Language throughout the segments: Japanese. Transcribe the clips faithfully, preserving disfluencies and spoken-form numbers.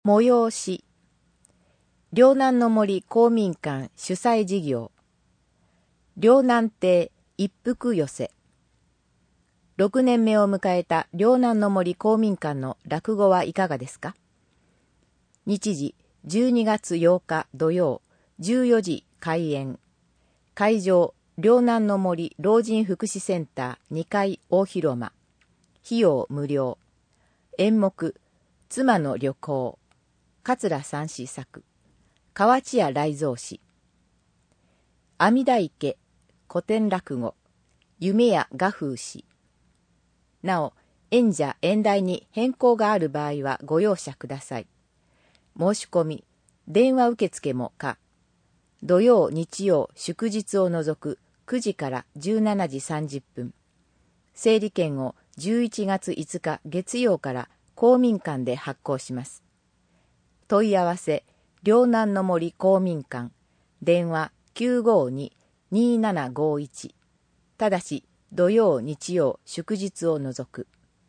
催し、陵南の森公民館主催事業、陵南亭一服寄せ。ろくねんめを迎えた陵南の森公民館の落語はいかがですか？日時じゅうにがつようか土曜、じゅうよじ開演。会場、陵南の森老人福祉センターにかい大広間。費用無料。演目、妻の旅行。桂三枝作。河内屋雷蔵氏。阿弥陀池、古典落語。夢屋画風氏。なお、演者演題に変更がある場合はご容赦ください。申し込み、電話受付も可。土曜、日曜、祝日を除くくじからじゅうしちじさんじゅっぷん。整理券をじゅういちがついつか月曜から公民館で発行します。問い合わせ、陵南の森公民館。電話きゅうごに にーななごいち。ただし、土曜、日曜、祝日を除く。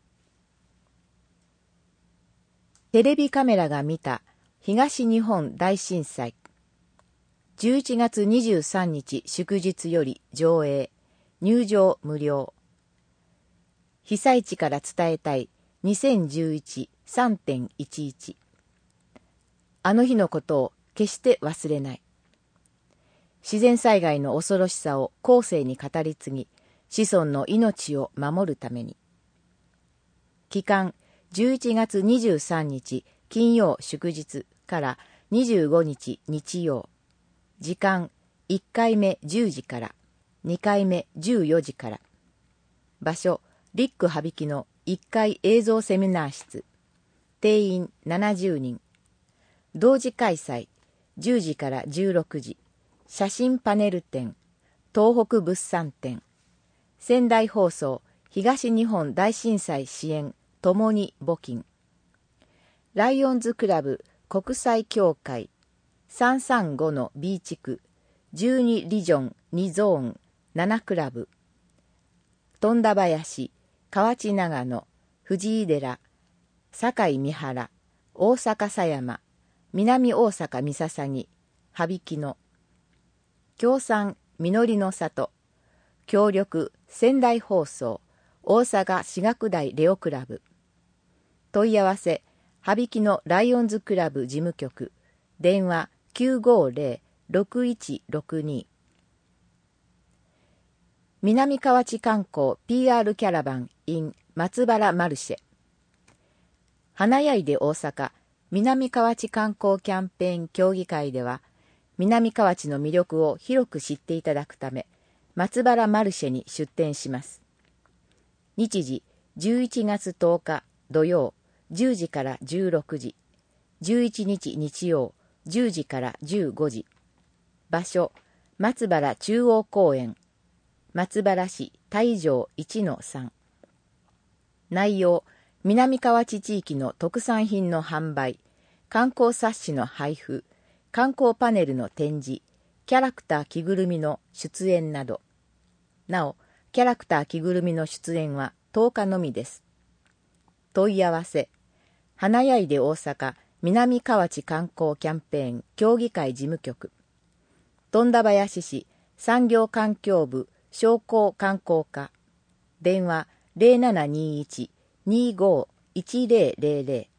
テレビカメラが見た東日本大震災。じゅういちがつにじゅうさんにち祝日より上映。入場無料。被災地から伝えたい にせんじゅういち さんてんいちいち。あの日のことを決して忘れない。自然災害の恐ろしさを後世に語り継ぎ、子孫の命を守るために。期間じゅういちがつにじゅうさんにち金曜祝日からにじゅうごにち日曜。時間いっかいめじゅうじからにかいめじゅうよじから。場所リック羽曳のいっかい映像セミナー室。定員ななじゅうにん。同時開催じゅうじからじゅうろくじ。写真パネル展。東北物産展。仙台放送東日本大震災支援ともに募金。ライオンズクラブ国際協会さんさんごの B 地区じゅうにリジョンにゾーンななクラブ。富田林、河内長野、藤井寺、堺三原、大阪狭山、南大阪三笠羽曳野。協賛実りの里。協力仙台放送大阪私学大レオクラブ。問い合わせ羽曳野ライオンズクラブ事務局。電話きゅうごぜろろくいちろくに。南河内観光 ピーアール キャラバン in 松原マルシェ。花屋で大阪南河内観光キャンペーン協議会では、南河内の魅力を広く知っていただくため、松原マルシェに出店します。日時じゅういちがつとおか土曜じゅうじからじゅうろくじ。じゅういちにち日曜じゅうじからじゅうごじ。場所松原中央公園。松原市大城 いちのさん。内容南河内地域の特産品の販売、観光冊子の配布、観光パネルの展示、キャラクター着ぐるみの出演など。なお、キャラクター着ぐるみの出演はとおかのみです。問い合わせ、花屋で大阪南河内観光キャンペーン協議会事務局。富田林市産業環境部商工観光課。電話ぜろななにいち にごいちぜろぜろぜろ。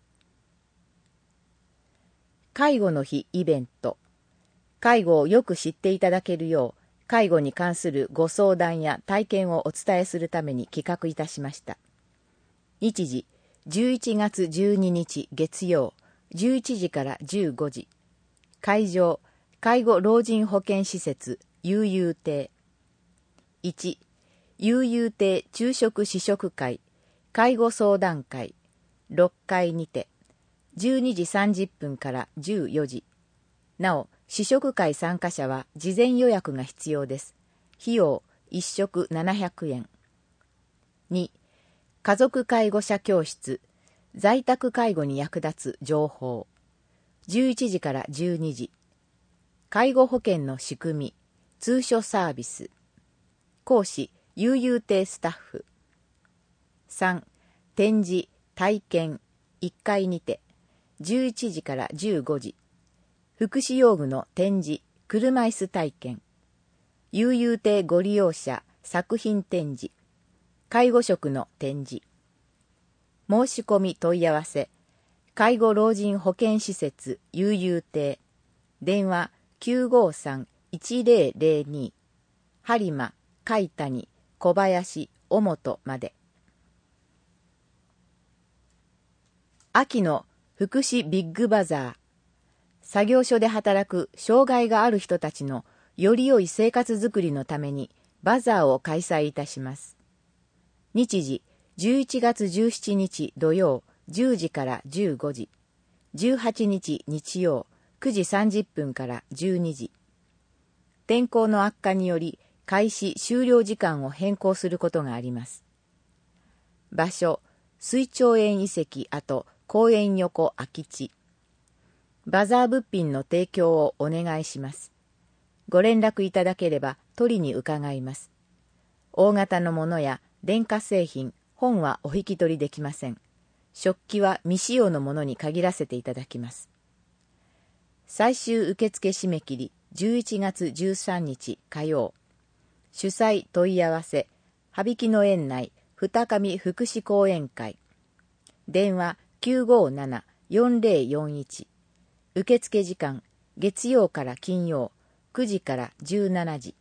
介護の日イベント。介護をよく知っていただけるよう、介護に関するご相談や体験をお伝えするために企画いたしました。日時じゅういちがつじゅうににち月曜じゅういちじからじゅうごじ。会場介護老人保健施設悠々亭。いち悠々亭昼食試食会介護相談会ろっかいにてじゅうにじさんじゅっぷんからじゅうよじ。なお試食会参加者は事前予約が必要です。費用いっしょくななひゃくえん。に家族介護者教室在宅介護に役立つ情報。じゅういちじからじゅうにじ。介護保険の仕組み通所サービス。講師悠々亭スタッフ。さん展示体験いっかいにて。 じゅういちじからじゅうごじ、福祉用具の展示、車椅子体験、悠々亭ご利用者作品展示、介護食の展示。申し込み問い合わせ、介護老人保健施設悠々亭、電話 きゅうごさん いちぜろぜろに、播磨、海谷、小林、尾本まで。秋の福祉ビッグバザー。作業所で働く障害がある人たちのより良い生活づくりのためにバザーを開催いたします。日時じゅういちがつじゅうしちにち土曜じゅうじからじゅうごじ、じゅうはちにち日曜くじさんじゅっぷんからじゅうにじ。天候の悪化により開始終了時間を変更することがあります。場所、水長園遺跡跡公園横空き地。バザー物品の提供をお願いします。ご連絡いただければ取りに伺います。大型のものや電化製品、本はお引き取りできません。食器は未使用のものに限らせていただきます。最終受付締め切りじゅういちがつじゅうさんにち火曜。主催問い合わせ、羽曳野園内二上福祉講演会。電話 きゅうごなな よんぜろよんいち。受付時間、月曜から金曜、くじからじゅうしちじ。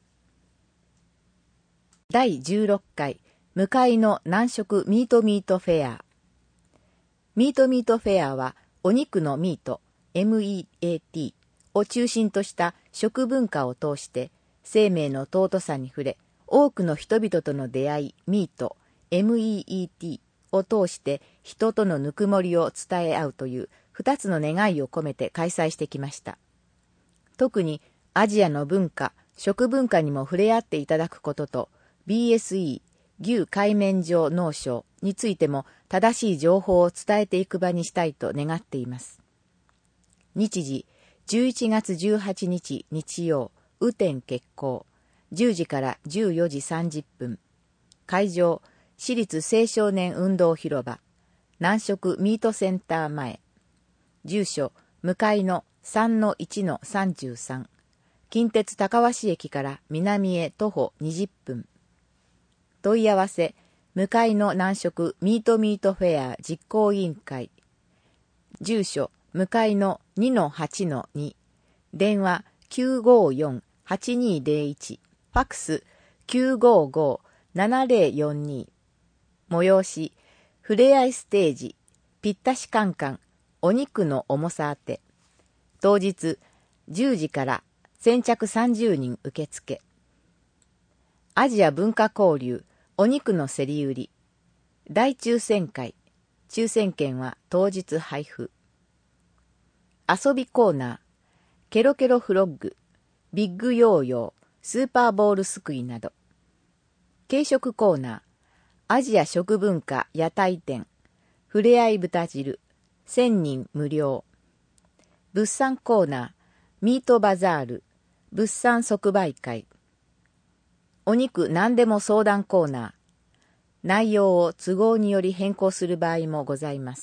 だいじゅうろっかい、向かいの南食ミートミートフェア。ミートミートフェアは、お肉のミート、エムイーエーティー を中心とした食文化を通して、生命の尊さに触れ、多くの人々との出会い、ミート、エムイーイーティー を通して人とのぬくもりを伝え合うという二つの願いを込めて開催してきました。特にアジアの文化、食文化にも触れ合っていただくことと ビーエスイー、牛海綿状脳症についても正しい情報を伝えていく場にしたいと願っています。日時じゅういちがつじゅうはちにち日曜、雨天決行、じゅうじからじゅうよじさんじゅっぷん。会場、私立青少年運動広場、南食ミートセンター前。住所、向かいの さんのいちのさんじゅうさん。近鉄高鷲駅から南へ徒歩にじゅっぷん。問い合わせ、向かいの南食ミートミートフェア実行委員会。住所、向かいの にのはちのに。電話 きゅうごよん はちにぜろいち。ファックス きゅうごご ななぜろよんに。催し、ふれあいステージ、ぴったしカンカン、お肉の重さ当て。当日、じゅうじから先着さんじゅうにん受付。アジア文化交流、お肉の競り売り。大抽選会。抽選券は当日配布。遊びコーナー、ケロケロフロッグ、ビッグヨーヨー、スーパーボールすくいなど。軽食コーナー、アジア食文化屋台店、ふれあい豚汁、せんにん無料。物産コーナー、ミートバザール、物産即売会。お肉何でも相談コーナー。内容を都合により変更する場合もございます。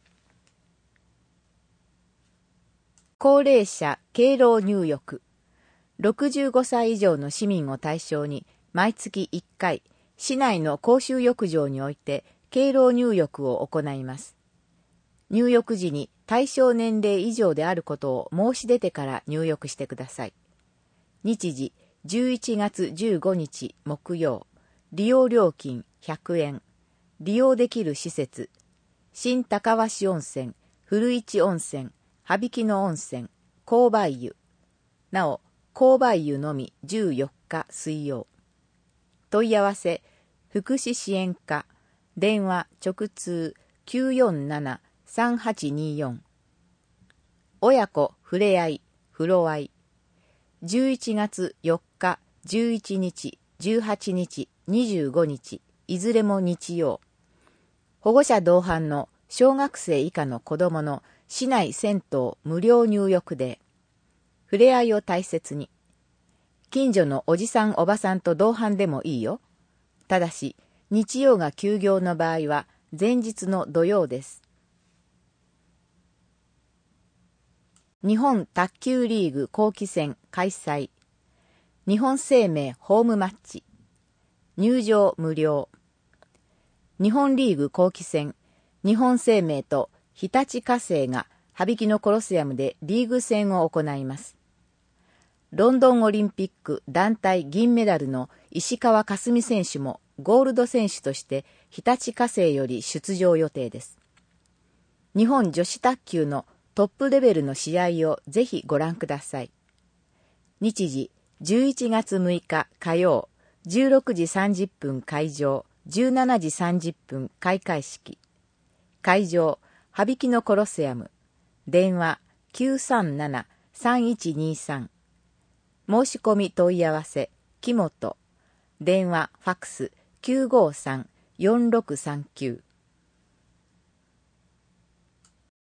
高齢者敬老入浴。ろくじゅうごさい以上の市民を対象に毎月いっかい、市内の公衆浴場において敬老入浴を行います。入浴時に対象年齢以上であることを申し出てから入浴してください。日時じゅういちがつじゅうごにち木曜。利用料金ひゃくえん。利用できる施設、新高鷲温泉、古市温泉、羽曳野温泉、紅梅湯。なお、紅梅湯のみじゅうよっか水曜。問い合わせ、福祉支援課、電話直通 きゅうよんなな さんはちによん。親子ふれあい、風呂あい。じゅういちがつよっか、じゅういちにち、じゅうはちにち、にじゅうごにち、いずれも日曜。保護者同伴の小学生以下の子供の市内銭湯無料入浴で、ふれあいを大切に。近所のおじさんおばさんと同伴でもいいよ。ただし、日曜が休業の場合は前日の土曜です。 日本卓球リーグ後期戦開催。日本生命ホームマッチ。入場無料。日本リーグ後期戦、日本生命と日立火星が羽曳野コロシアムでリーグ戦を行います。ロンドンオリンピック団体銀メダルの石川佳純選手もゴールド選手として日立火星より出場予定です。日本女子卓球のトップレベルの試合をぜひご覧ください。日時じゅういちがつむいか火曜、じゅうろくじさんじゅっぷん開場、じゅうしちじさんじゅっぷん開会式。会場、羽曳野コロセアム。電話 きゅうさんなな さんいちにさん。申し込み問い合わせ、木本。電話、ファックスきゅうごさん よんろくさんきゅう。